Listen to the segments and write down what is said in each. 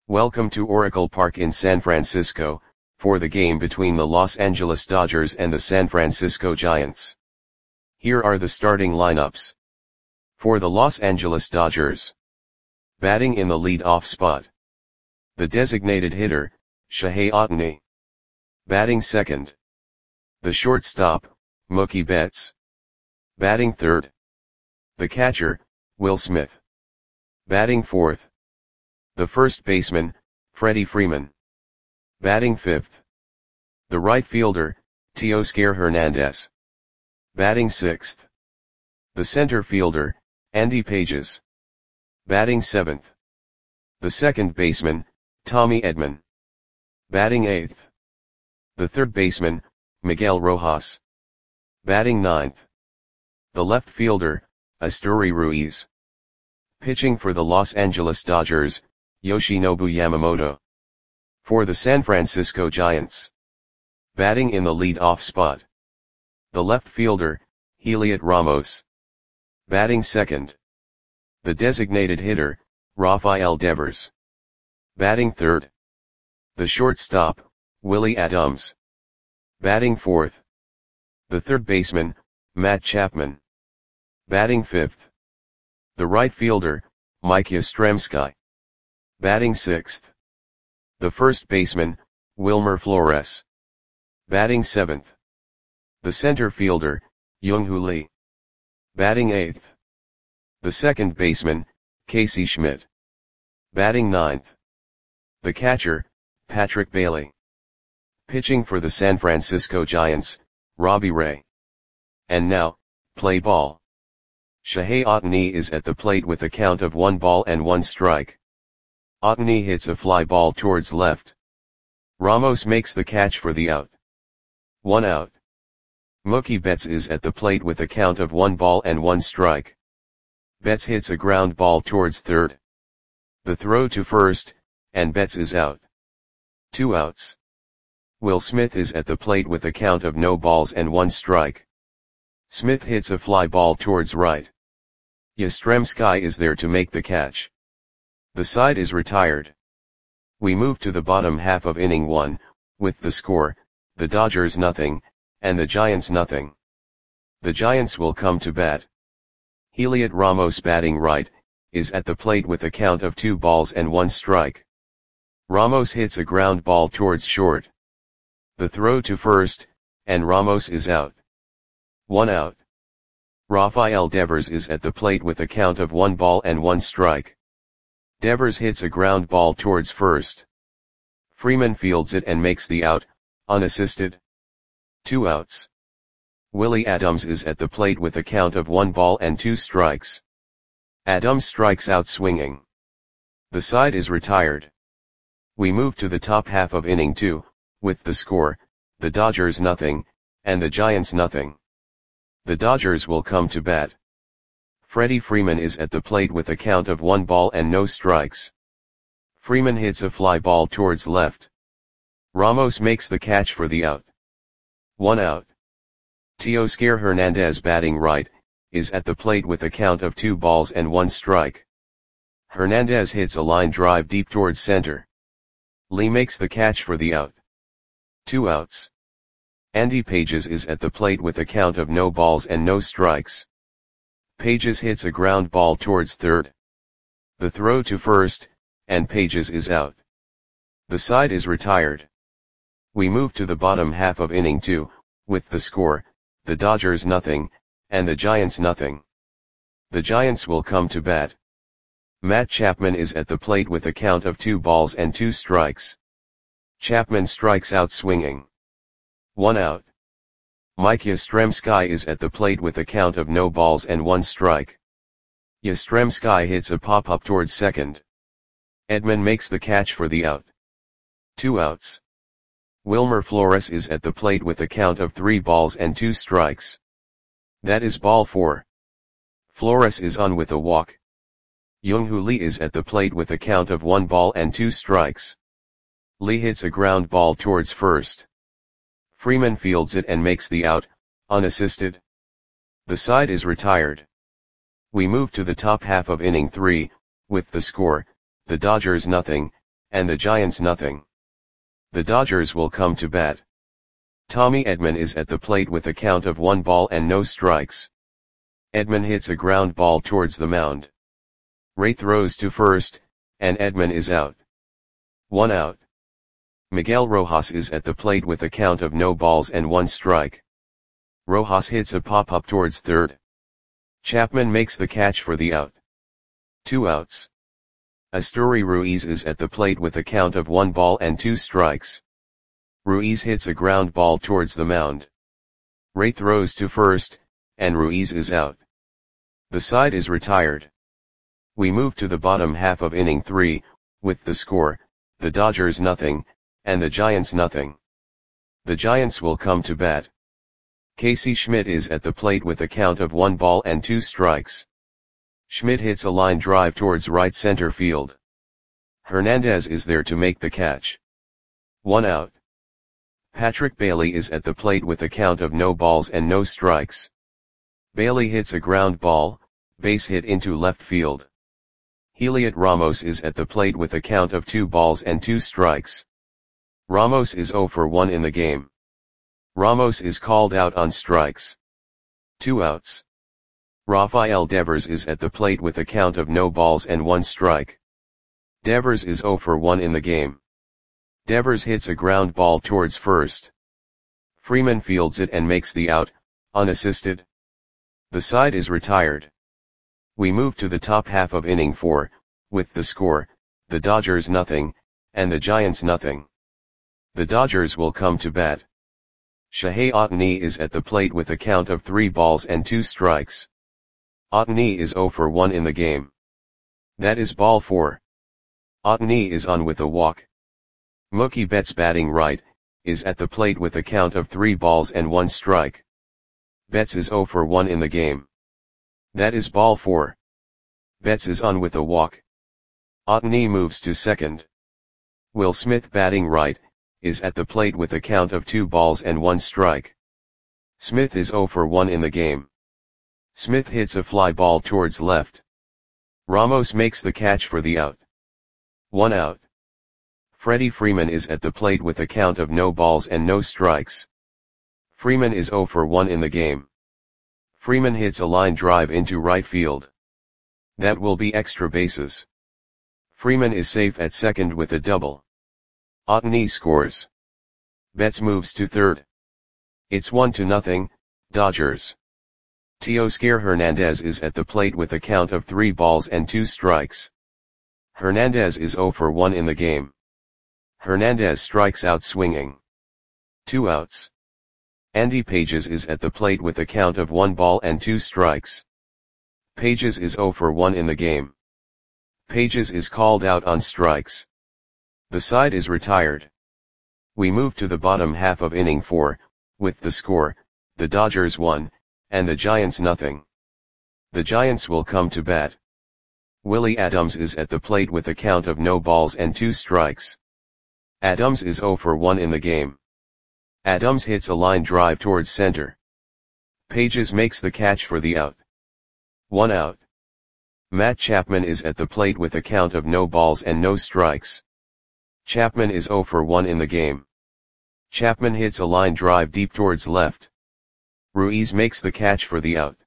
Welcome to Oracle Park in San Francisco, for the game between the Los Angeles Dodgers and the San Francisco Giants. Here are the starting lineups. For the Los Angeles Dodgers. Batting in the lead-off spot. The designated hitter, Shohei Ohtani. Batting second. The shortstop, Mookie Betts. Batting third. The catcher, Will Smith. Batting fourth. The first baseman, Freddie Freeman. Batting fifth. The right fielder, Teoscar Hernandez. Batting sixth. The center fielder, Andy Pages. Batting seventh. The second baseman, Tommy Edman. Batting eighth. The third baseman, Miguel Rojas. Batting ninth. The left fielder, Esteury Ruiz. Pitching for the Los Angeles Dodgers, Yoshinobu Yamamoto. For the San Francisco Giants. Batting in the lead-off spot. The left fielder, Heliot Ramos. Batting second. The designated hitter, Rafael Devers. Batting third. The shortstop, Willie Adams. Batting fourth. The third baseman, Matt Chapman. Batting fifth. The right fielder, Mike Yastrzemski. Batting sixth. The first baseman, Wilmer Flores. Batting seventh. The center fielder, Young-Hoo Lee. Batting eighth. The second baseman, Casey Schmidt. Batting ninth. The catcher, Patrick Bailey. Pitching for the San Francisco Giants, Robbie Ray. And now, play ball. Shohei Ohtani is at the plate with a count of 1-1 strike. Ohtani hits a fly ball towards left. Ramos makes the catch for the out. 1 out. Mookie Betts is at the plate with a count of 1-1 strike. Betts hits a ground ball towards third. The throw to first, and Betts is out. 2 outs. Will Smith is at the plate with a count of 0-1 strike. Smith hits a fly ball towards right. Yastrzemski is there to make the catch. The side is retired. We move to the bottom half of inning 1, with the score, the Dodgers nothing, and the Giants nothing. The Giants will come to bat. Heliot Ramos batting right, is at the plate with a count of 2-1 strike. Ramos hits a ground ball towards short. The throw to first, and Ramos is out. 1 out. Rafael Devers is at the plate with a count of 1-1 strike. Devers hits a ground ball towards first. Freeman fields it and makes the out, unassisted. 2 outs. Willie Adams is at the plate with a count of 1-2 strikes. Adams strikes out swinging. The side is retired. We move to the top half of inning 2, with the score, the Dodgers nothing, and the Giants nothing. The Dodgers will come to bat. Freddie Freeman is at the plate with a count of 1-0 strikes. Freeman hits a fly ball towards left. Ramos makes the catch for the out. 1 out. Teoscar Hernandez batting right, is at the plate with a count of 2-1 strike. Hernandez hits a line drive deep towards center. Lee makes the catch for the out. 2 outs. Andy Pages is at the plate with a count of 0 strikes. Pages hits a ground ball towards third. The throw to first, and Pages is out. The side is retired. We move to the bottom half of inning 2, with the score, the Dodgers nothing, and the Giants nothing. The Giants will come to bat. Matt Chapman is at the plate with a count of 2-2 strikes. Chapman strikes out swinging. 1 out. Mike Yastrzemski is at the plate with a count of 0-1 strike. Yastrzemski hits a pop-up towards second. Edman makes the catch for the out. 2 outs. Wilmer Flores is at the plate with a count of 3-2 strikes. That is ball 4. Flores is on with a walk. Young-Hoo Lee is at the plate with a count of 1-2 strikes. Lee hits a ground ball towards first. Freeman fields it and makes the out, unassisted. The side is retired. We move to the top half of inning 3, with the score, the Dodgers nothing, and the Giants nothing. The Dodgers will come to bat. Tommy Edman is at the plate with a count of 1 ball and no strikes. Edman hits a ground ball towards the mound. Ray throws to first, and Edman is out. 1 out. Miguel Rojas is at the plate with a count of no balls and 1 strike. Rojas hits a pop-up towards third. Chapman makes the catch for the out. 2 outs. Asturi Ruiz is at the plate with a count of 1 ball and 2 strikes. Ruiz hits a ground ball towards the mound. Ray throws to first, and Ruiz is out. The side is retired. We move to the bottom half of inning 3, with the score, the Dodgers nothing, and the Giants nothing. The Giants will come to bat. Casey Schmidt is at the plate with a count of 1 ball and 2 strikes. Schmidt hits a line drive towards right center field. Hernandez is there to make the catch. 1 out. Patrick Bailey is at the plate with a count of no balls and no strikes. Bailey hits a ground ball, base hit into left field. Heliot Ramos is at the plate with a count of 2 balls and 2 strikes. Ramos is 0 for 1 in the game. Ramos is called out on strikes. 2 outs. Rafael Devers is at the plate with a count of no balls and 1 strike. Devers is 0 for 1 in the game. Devers hits a ground ball towards first. Freeman fields it and makes the out, unassisted. The side is retired. We move to the top half of inning 4, with the score, the Dodgers nothing, and the Giants nothing. The Dodgers will come to bat. Shohei Ohtani is at the plate with a count of 3 balls and 2 strikes. Ohtani is 0 for 1 in the game. That is ball 4. Ohtani is on with a walk. Mookie Betts batting right, is at the plate with a count of 3 balls and 1 strike. Betts is 0 for 1 in the game. That is ball 4. Betts is on with a walk. Ohtani moves to second. Will Smith batting right, is at the plate with a count of 2 balls and 1 strike. Smith is 0 for 1 in the game. Smith hits a fly ball towards left. Ramos makes the catch for the out. 1 out. Freddie Freeman is at the plate with a count of no balls and no strikes. Freeman is 0 for 1 in the game. Freeman hits a line drive into right field. That will be extra bases. Freeman is safe at second with a double. Ohtani scores. Betts moves to third. It's 1-0, Dodgers. Teoscar Hernandez is at the plate with a count of 3 balls and 2 strikes. Hernandez is 0 for 1 in the game. Hernandez strikes out swinging. 2 outs. Andy Pages is at the plate with a count of 1 ball and 2 strikes. Pages is 0 for 1 in the game. Pages is called out on strikes. The side is retired. We move to the bottom half of inning 4, with the score, the Dodgers 1, and the Giants nothing. The Giants will come to bat. Willie Adams is at the plate with a count of no balls and 2 strikes. Adams is 0 for 1 in the game. Adams hits a line drive towards center. Pages makes the catch for the out. 1 out. Matt Chapman is at the plate with a count of no balls and no strikes. Chapman is 0 for 1 in the game. Chapman hits a line drive deep towards left. Ruiz makes the catch for the out.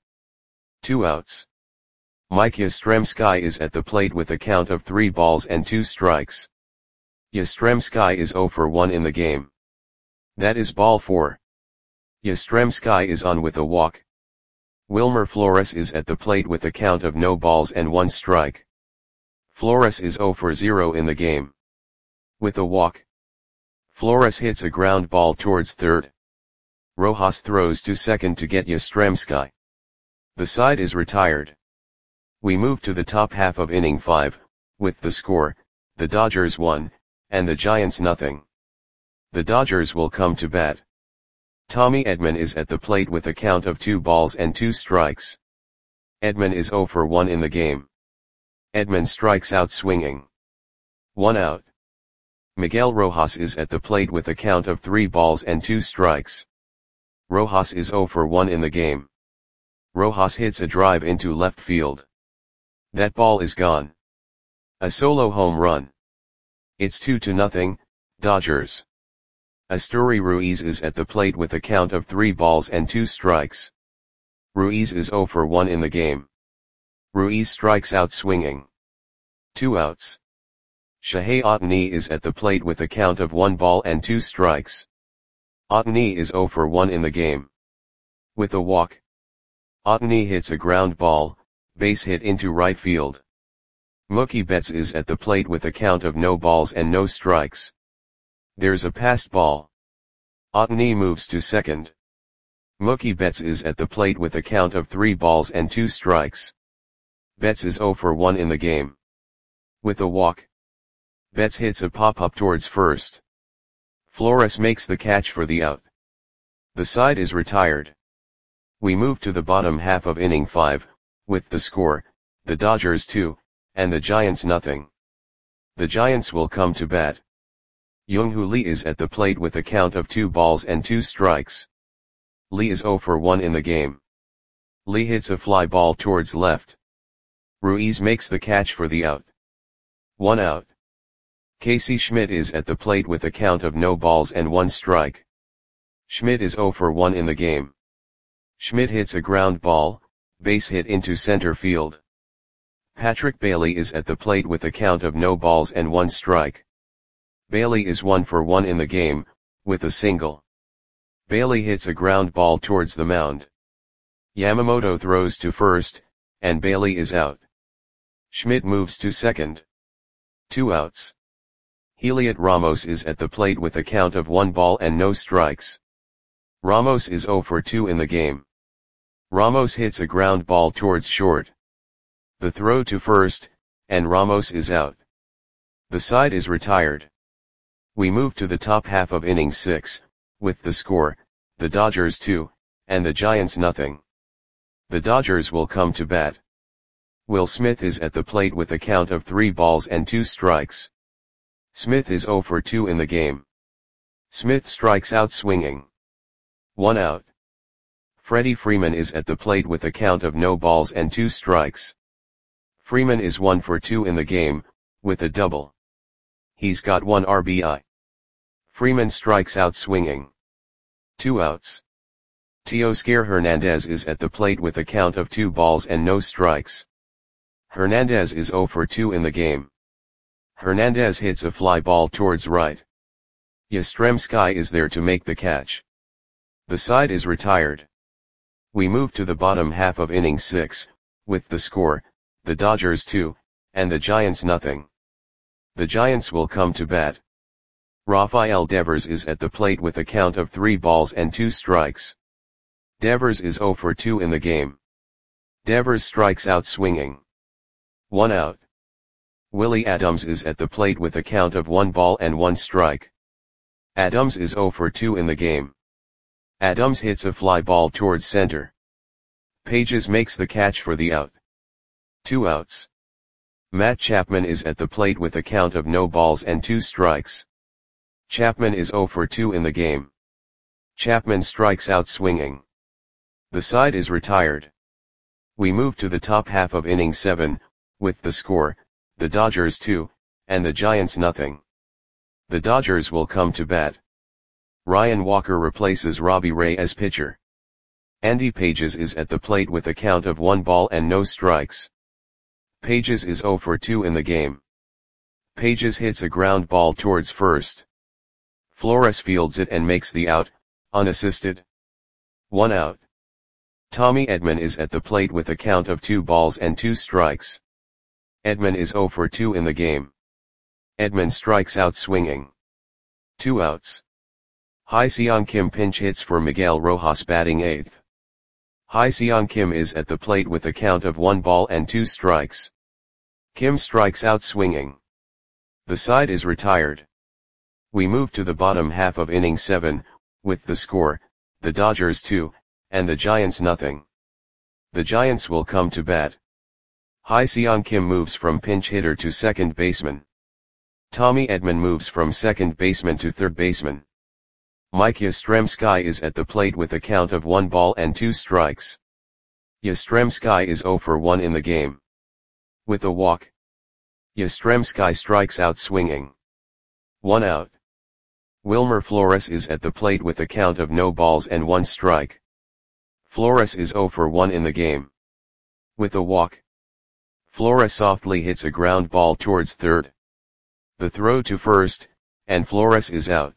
2 outs. Mike Yastrzemski is at the plate with a count of 3 balls and 2 strikes. Yastrzemski is 0 for 1 in the game. That is ball 4. Yastrzemski is on with a walk. Wilmer Flores is at the plate with a count of no balls and 1 strike. Flores is 0 for 0 in the game. With a walk. Flores hits a ground ball towards third. Rojas throws to second to get Yastrzemski. The side is retired. We move to the top half of inning 5, with the score, the Dodgers 1, and the Giants nothing. The Dodgers will come to bat. Tommy Edman is at the plate with a count of 2 balls and 2 strikes. Edman is 0 for 1 in the game. Edman strikes out swinging. 1 out. Miguel Rojas is at the plate with a count of 3 balls and 2 strikes. Rojas is 0 for 1 in the game. Rojas hits a drive into left field. That ball is gone. A solo home run. It's 2-0, Dodgers. Asturi Ruiz is at the plate with a count of 3 balls and 2 strikes. Ruiz is 0 for 1 in the game. Ruiz strikes out swinging. 2 outs. Shohei Ohtani is at the plate with a count of 1 ball and 2 strikes. Ohtani is 0 for 1 in the game. With a walk. Ohtani hits a ground ball, base hit into right field. Mookie Betts is at the plate with a count of no balls and no strikes. There's a passed ball. Ohtani moves to second. Mookie Betts is at the plate with a count of 3 balls and 2 strikes. Betts is 0 for 1 in the game. With a walk. Betts hits a pop-up towards first. Flores makes the catch for the out. The side is retired. We move to the bottom half of inning 5, with the score, the Dodgers 2, and the Giants nothing. The Giants will come to bat. Younghoon Lee is at the plate with a count of 2 balls and 2 strikes. Lee is 0 for 1 in the game. Lee hits a fly ball towards left. Ruiz makes the catch for the out. 1 out. Casey Schmidt is at the plate with a count of no balls and 1 strike. Schmidt is 0 for 1 in the game. Schmidt hits a ground ball, base hit into center field. Patrick Bailey is at the plate with a count of no balls and 1 strike. Bailey is 1 for 1 in the game, with a single. Bailey hits a ground ball towards the mound. Yamamoto throws to first, and Bailey is out. Schmidt moves to second. 2 outs. Heliot Ramos is at the plate with a count of 1 ball and no strikes. Ramos is 0 for 2 in the game. Ramos hits a ground ball towards short. The throw to first, and Ramos is out. The side is retired. We move to the top half of inning 6, with the score, the Dodgers 2, and the Giants nothing. The Dodgers will come to bat. Will Smith is at the plate with a count of 3 balls and 2 strikes. Smith is 0 for 2 in the game. Smith strikes out swinging. 1 out. Freddie Freeman is at the plate with a count of no balls and 2 strikes. Freeman is 1 for 2 in the game, with a double. He's got 1 RBI. Freeman strikes out swinging. 2 outs. Teoscar Hernandez is at the plate with a count of 2 balls and no strikes. Hernandez is 0 for 2 in the game. Hernandez hits a fly ball towards right. Yastrzemski is there to make the catch. The side is retired. We move to the bottom half of inning 6, with the score, the Dodgers 2, and the Giants nothing. The Giants will come to bat. Rafael Devers is at the plate with a count of 3 balls and 2 strikes. Devers is 0 for 2 in the game. Devers strikes out swinging. 1 out. Willie Adams is at the plate with a count of 1 ball and 1 strike. Adams is 0 for 2 in the game. Adams hits a fly ball towards center. Pages makes the catch for the out. 2 outs. Matt Chapman is at the plate with a count of no balls and 2 strikes. Chapman is 0 for 2 in the game. Chapman strikes out swinging. The side is retired. We move to the top half of inning 7, with the score, the Dodgers 2, and the Giants nothing. The Dodgers will come to bat. Ryan Walker replaces Robbie Ray as pitcher. Andy Pages is at the plate with a count of 1 ball and no strikes. Pages is 0 for 2 in the game. Pages hits a ground ball towards first. Flores fields it and makes the out, unassisted. 1 out. Tommy Edman is at the plate with a count of 2 balls and 2 strikes. Edman is 0 for 2 in the game. Edman strikes out swinging. 2 outs. Hye-Seong Kim pinch hits for Miguel Rojas batting 8th. Hye-Seong Kim is at the plate with a count of 1 ball and 2 strikes. Kim strikes out swinging. The side is retired. We move to the bottom half of inning 7, with the score, the Dodgers 2, and the Giants nothing. The Giants will come to bat. Hye-Seong Kim moves from pinch hitter to second baseman. Tommy Edman moves from second baseman to third baseman. Mike Yastrzemski is at the plate with a count of 1 ball and 2 strikes. Yastrzemski is 0 for 1 in the game. With a walk. Yastrzemski strikes out swinging. 1 out. Wilmer Flores is at the plate with a count of no balls and 1 strike. Flores is 0 for 1 in the game. With a walk, Flores softly hits a ground ball towards third. The throw to first, and Flores is out.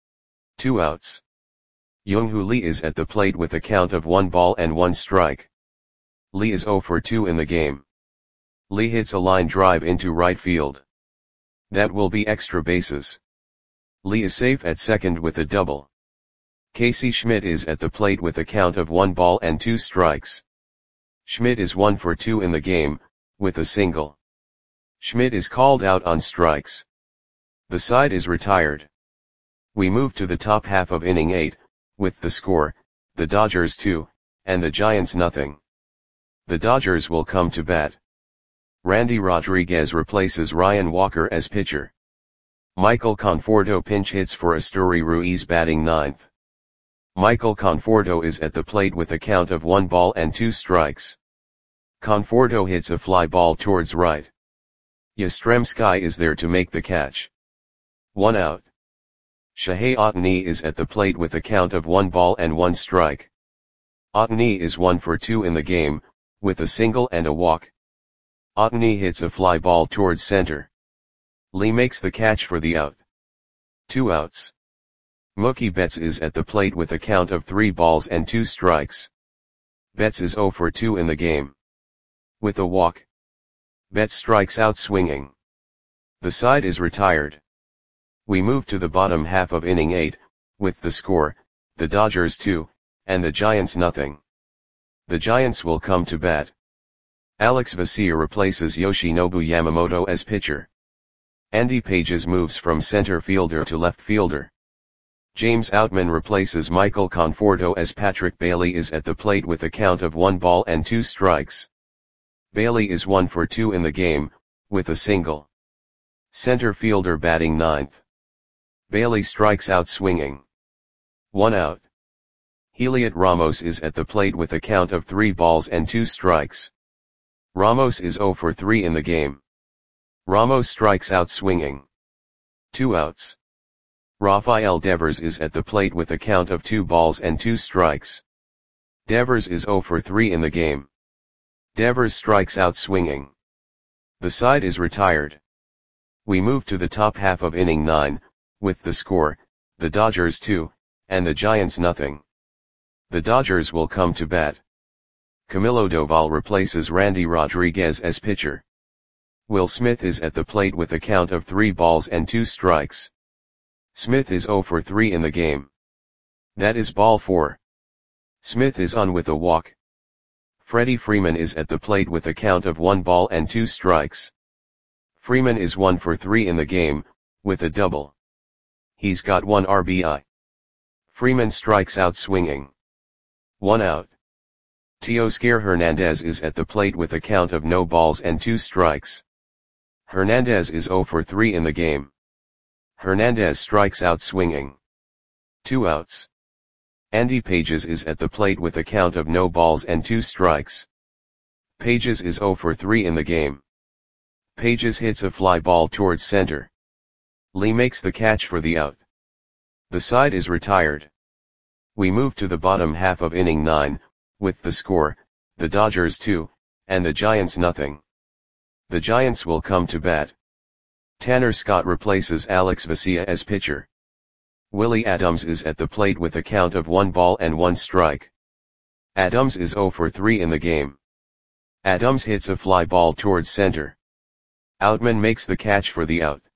2 outs. Young-Hoo Lee is at the plate with a count of 1 ball and 1 strike. Lee is 0 for 2 in the game. Lee hits a line drive into right field. That will be extra bases. Lee is safe at second with a double. Casey Schmidt is at the plate with a count of 1 ball and 2 strikes. Schmidt is 1 for 2 in the game, with a single. Schmidt is called out on strikes. The side is retired. We move to the top half of inning 8, with the score, the Dodgers 2, and the Giants nothing. The Dodgers will come to bat. Randy Rodriguez replaces Ryan Walker as pitcher. Michael Conforto pinch hits for Asturi Ruiz batting ninth. Michael Conforto is at the plate with a count of 1 ball and 2 strikes. Conforto hits a fly ball towards right. Yastrzemski is there to make the catch. 1 out. Shohei Ohtani is at the plate with a count of 1 ball and 1 strike. Ohtani is 1 for 2 in the game, with a single and a walk. Ohtani hits a fly ball towards center. Lee makes the catch for the out. 2 outs. Mookie Betts is at the plate with a count of 3 balls and 2 strikes. Betts is 0 for 2 in the game. With a walk, Betts strikes out swinging. The side is retired. We move to the bottom half of inning 8, with the score, the Dodgers 2, and the Giants nothing. The Giants will come to bat. Alex Vesia replaces Yoshinobu Yamamoto as pitcher. Andy Pages moves from center fielder to left fielder. James Outman replaces Michael Conforto as Patrick Bailey is at the plate with a count of 1 ball and 2 strikes. Bailey is 1 for 2 in the game, with a single. Center fielder batting ninth. Bailey strikes out swinging. 1 out. Heliot Ramos is at the plate with a count of 3 balls and 2 strikes. Ramos is 0 for 3 in the game. Ramos strikes out swinging. 2 outs. Rafael Devers is at the plate with a count of 2 balls and 2 strikes. Devers is 0 for 3 in the game. Devers strikes out swinging. The side is retired. We move to the top half of inning 9, with the score, the Dodgers 2, and the Giants nothing. The Dodgers will come to bat. Camilo Doval replaces Randy Rodriguez as pitcher. Will Smith is at the plate with a count of 3 balls and 2 strikes. Smith is 0 for 3 in the game. That is ball 4. Smith is on with a walk. Freddie Freeman is at the plate with a count of 1 ball and 2 strikes. Freeman is 1 for 3 in the game, with a double. He's got 1 RBI. Freeman strikes out swinging. 1 out. Teoscar Hernandez is at the plate with a count of no balls and 2 strikes. Hernandez is 0 for 3 in the game. Hernandez strikes out swinging. 2 outs. Andy Pages is at the plate with a count of no balls and 2 strikes. Pages is 0 for 3 in the game. Pages hits a fly ball towards center. Lee makes the catch for the out. The side is retired. We move to the bottom half of inning 9, with the score, the Dodgers 2, and the Giants nothing. The Giants will come to bat. Tanner Scott replaces Alex Vesia as pitcher. Willie Adams is at the plate with a count of 1 ball and 1 strike. Adams is 0 for 3 in the game. Adams hits a fly ball towards center. Outman makes the catch for the out.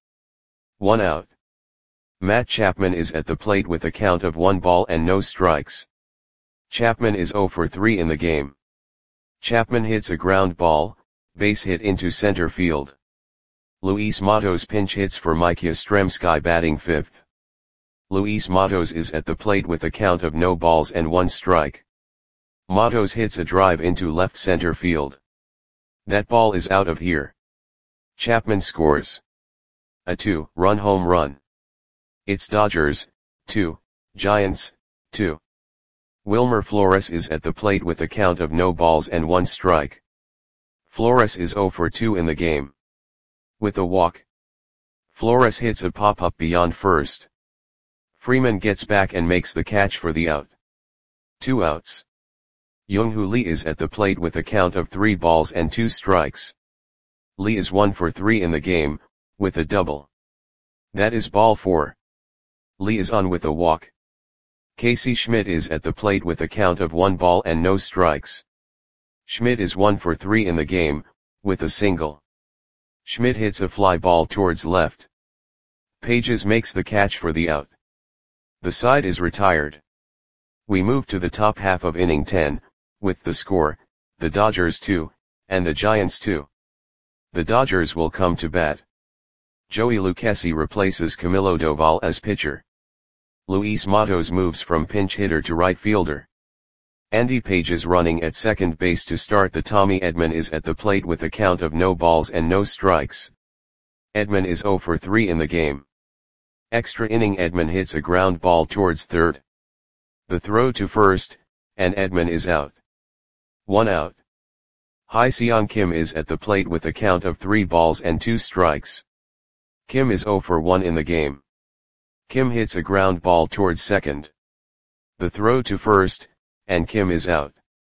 1 out. Matt Chapman is at the plate with a count of 1 ball and no strikes. Chapman is 0 for 3 in the game. Chapman hits a ground ball, base hit into center field. Luis Matos pinch hits for Mike Yastrzemski batting 5th. Luis Matos is at the plate with a count of no balls and 1 strike. Matos hits a drive into left center field. That ball is out of here. Chapman scores a 2-run home run. It's Dodgers 2, Giants 2. Wilmer Flores is at the plate with a count of no balls and 1 strike. Flores is 0 for 2 in the game. With a walk, Flores hits a pop-up beyond first. Freeman gets back and makes the catch for the out. 2 outs. Young-Hoo Lee is at the plate with a count of 3 balls and 2 strikes. Lee is 1 for 3 in the game, with a double. That is ball 4. Lee is on with a walk. Casey Schmidt is at the plate with a count of 1 ball and no strikes. Schmidt is 1 for 3 in the game, with a single. Schmidt hits a fly ball towards left. Pages makes the catch for the out. The side is retired. We move to the top half of inning 10, with the score, the Dodgers 2, and the Giants 2. The Dodgers will come to bat. Joey Lucchesi replaces Camilo Doval as pitcher. Luis Matos moves from pinch hitter to right fielder. Andy Page is running at second base to start. The Tommy Edman is at the plate with a count of no balls and no strikes. Edman is 0 for 3 in the game. Extra inning. Edman hits a ground ball towards third. The throw to first, and Edman is out. 1 out. Hye-Seong Kim is at the plate with a count of 3 balls and 2 strikes. Kim is 0 for 1 in the game. Kim hits a ground ball towards second. The throw to first, and Kim is out.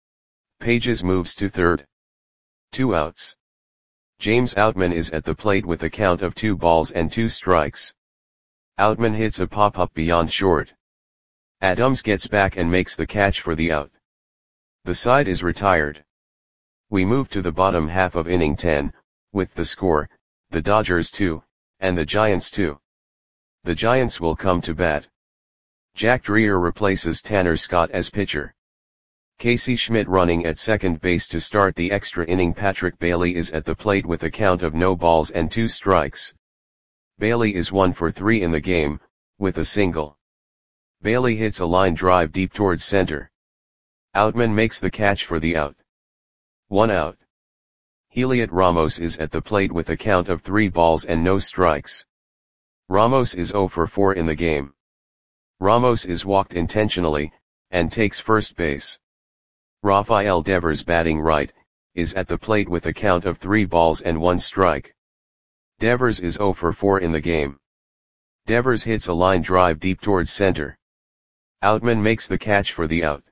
Pages moves to third. 2 outs. James Outman is at the plate with a count of 2 balls and 2 strikes. Outman hits a pop-up beyond short. Adams gets back and makes the catch for the out. The side is retired. We move to the bottom half of inning 10, with the score, the Dodgers 2, and the Giants 2. The Giants will come to bat. Jack Dreher replaces Tanner Scott as pitcher. Casey Schmidt running at second base to start the extra inning. Patrick Bailey is at the plate with a count of no balls and 2 strikes. Bailey is 1 for 3 in the game, with a single. Bailey hits a line drive deep towards center. Outman makes the catch for the out. 1 out. Heliot Ramos is at the plate with a count of 3 balls and no strikes. Ramos is 0 for 4 in the game. Ramos is walked intentionally, and takes first base. Rafael Devers, batting right, is at the plate with a count of 3 balls and 1 strike. Devers is 0 for 4 in the game. Devers hits a line drive deep towards center. Outman makes the catch for the out.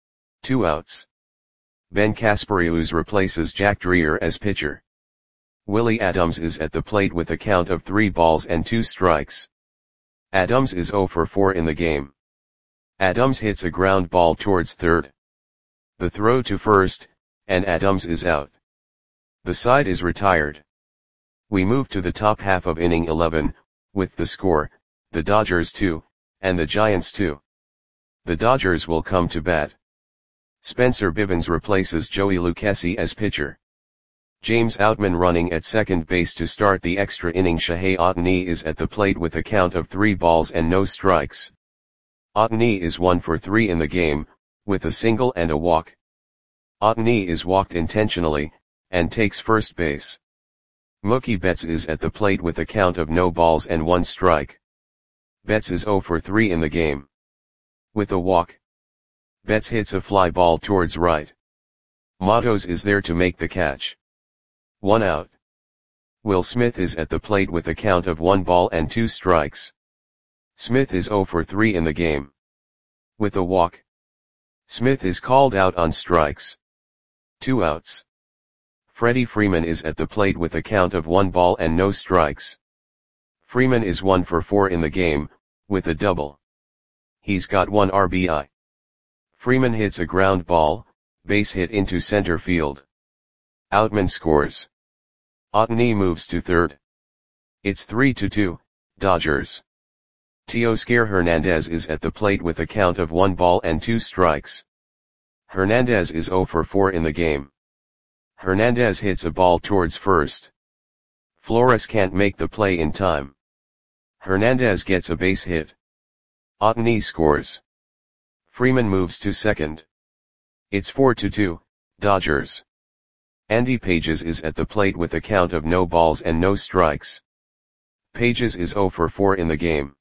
2 outs. Ben Casparius replaces Jack Dreher as pitcher. Willie Adams is at the plate with a count of 3 balls and 2 strikes. Adams is 0 for 4 in the game. Adams hits a ground ball towards third. The throw to first, and Adams is out. The side is retired. We move to the top half of inning 11, with the score, the Dodgers 2, and the Giants 2. The Dodgers will come to bat. Spencer Bivens replaces Joey Lucchesi as pitcher. James Outman running at second base to start the extra inning. Shohei Ohtani is at the plate with a count of 3 balls and no strikes. Ohtani is 1 for 3 in the game, with a single and a walk. Ohtani is walked intentionally, and takes first base. Mookie Betts is at the plate with a count of no balls and 1 strike. Betts is 0 for 3 in the game. With a walk. Betts hits a fly ball towards right. Matos is there to make the catch. 1 out. Will Smith is at the plate with a count of 1 ball and 2 strikes. Smith is 0 for 3 in the game. With a walk. Smith is called out on strikes. 2 outs. Freddie Freeman is at the plate with a count of 1 ball and no strikes. Freeman is 1 for 4 in the game, with a double. He's got 1 RBI. Freeman hits a ground ball, base hit into center field. Outman scores. Ohtani moves to third. It's 3-2, Dodgers. Teoscar Hernandez is at the plate with a count of 1 ball and 2 strikes. Hernandez is 0 for 4 in the game. Hernandez hits a ball towards first. Flores can't make the play in time. Hernandez gets a base hit. Ohtani scores. Freeman moves to second. It's 4-2, Dodgers. Andy Pages is at the plate with a count of no balls and no strikes. Pages is 0 for 4 in the game.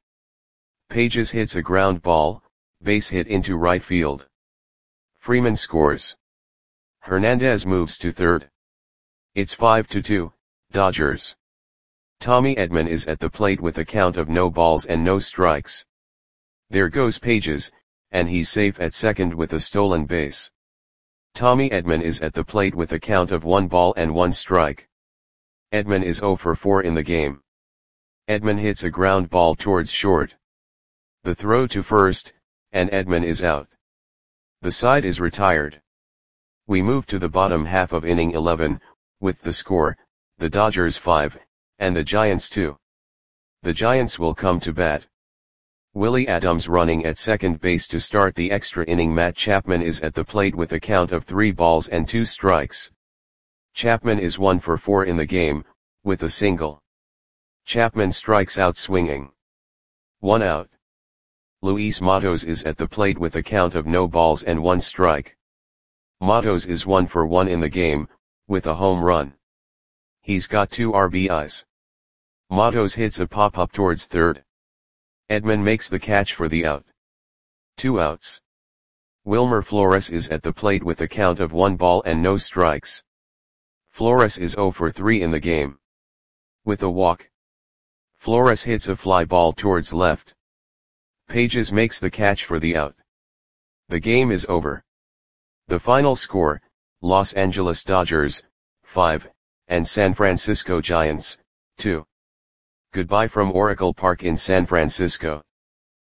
Pages hits a ground ball, base hit into right field. Freeman scores. Hernandez moves to third. It's 5-2, Dodgers. Tommy Edman is at the plate with a count of no balls and no strikes. There goes Pages, and he's safe at second with a stolen base. Tommy Edman is at the plate with a count of 1 ball and 1 strike. Edman is 0 for 4 in the game. Edman hits a ground ball towards short. The throw to first, and Edman is out. The side is retired. We move to the bottom half of inning 11, with the score, the Dodgers 5, and the Giants 2. The Giants will come to bat. Willie Adams running at second base to start the extra inning. Matt Chapman is at the plate with a count of 3 balls and 2 strikes. Chapman is 1 for 4 in the game, with a single. Chapman strikes out swinging. 1 out. Luis Matos is at the plate with a count of no balls and 1 strike. Matos is 1 for 1 in the game, with a home run. He's got 2 RBIs. Matos hits a pop-up towards third. Edman makes the catch for the out. 2 outs. Wilmer Flores is at the plate with a count of 1 ball and no strikes. Flores is 0 for 3 in the game. With a walk. Flores hits a fly ball towards left. Pages makes the catch for the out. The game is over. The final score, Los Angeles Dodgers, 5, and San Francisco Giants, 2. Goodbye from Oracle Park in San Francisco.